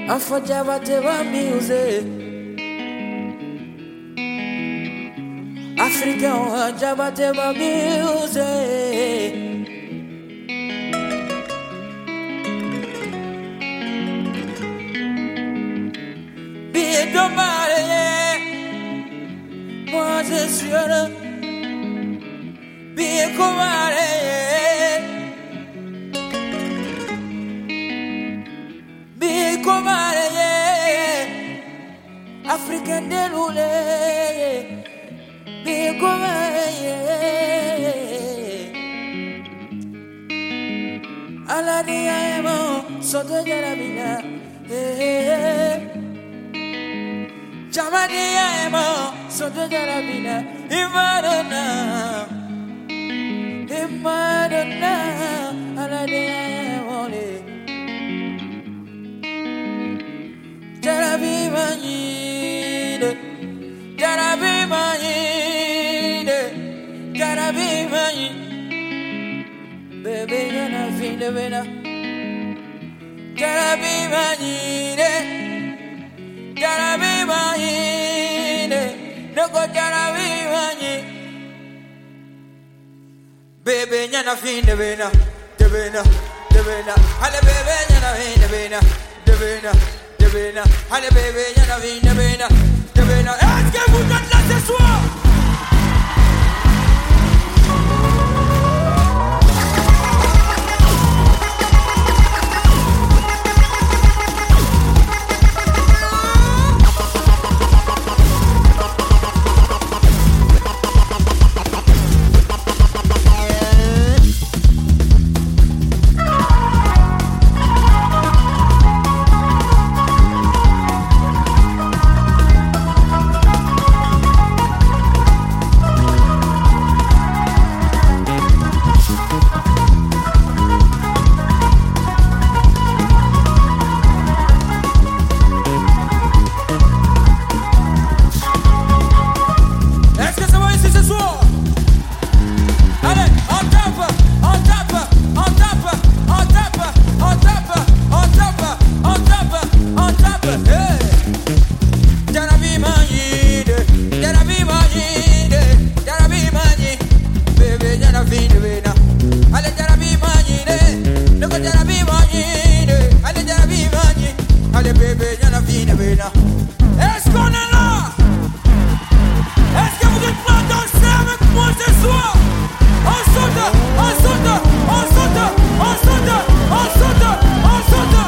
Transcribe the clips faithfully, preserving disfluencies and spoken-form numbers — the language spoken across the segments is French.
Afrojabateba music. African Jabateba music. Be it nobody, moi je suis heureux. Be it nobody. African déroulé, bien comme à la diamant, saute de la vida, Jama diamant, saute de la vida, Imadonna, Imadonna, à la diamant, Jarabi mani. Jarabi mani, Jarabi mani, baby yana fine vena. Jarabi mani, Jarabi mani, noko Jarabi mani, baby yana fine vena, de vena, de vena, ale baby yana fine vena, de vena, de vena, ale baby yana fine vena. Est-ce que vous êtes là ce soir? Est-ce qu'on est là? Est-ce que vous êtes prêts à danser avec moi ce soir? On saute, on saute, on saute, on saute, on saute, on saute.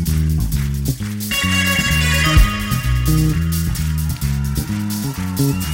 Thank you.